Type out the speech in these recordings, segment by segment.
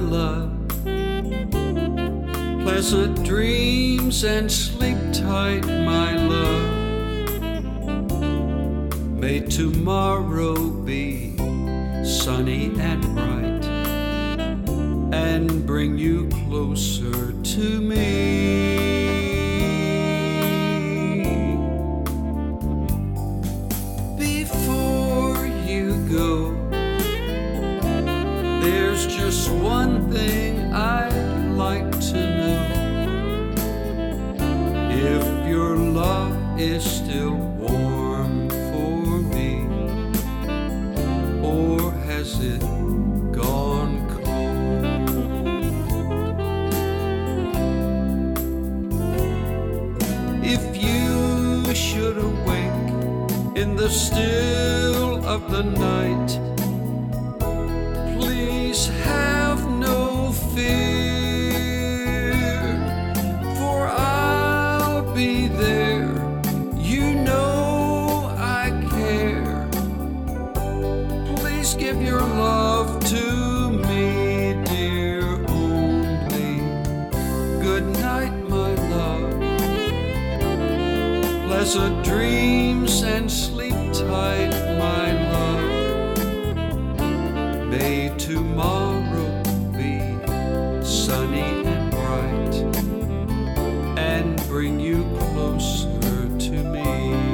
love. Pleasant dreams and sleep tight, my love. May tomorrow be sunny and bright and bring you closer to me. Before you go, there's just one thing I'd like to know. If your love is still warm for me, or has it gone cold? If you should awake in the still of the night, please have no fear, for I'll be there. You know I care. Please give your love to me, dear, only. Good night, my love. Pleasant dreams and sleep tight, my love. May tomorrow be sunny and bright and bring you closer to me.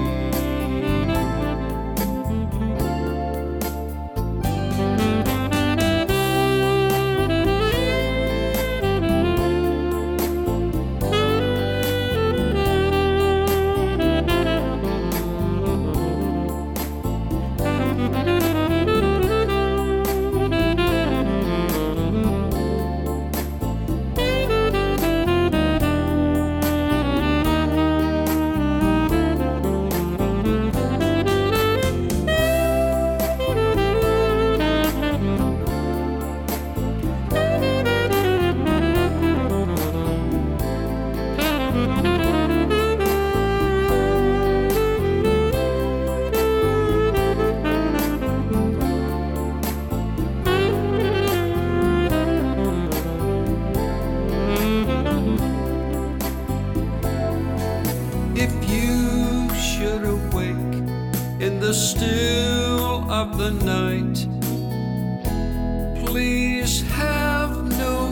If you should awake in the still of the night, please have no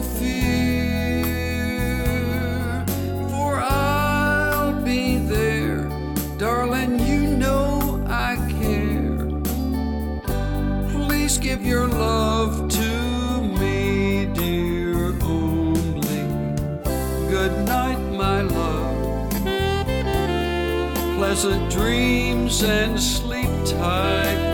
fear, for I'll be there. Darling, you know I care. Please give your love to me, dear, only. Good night, my love. Pleasant dreams and sleep tight,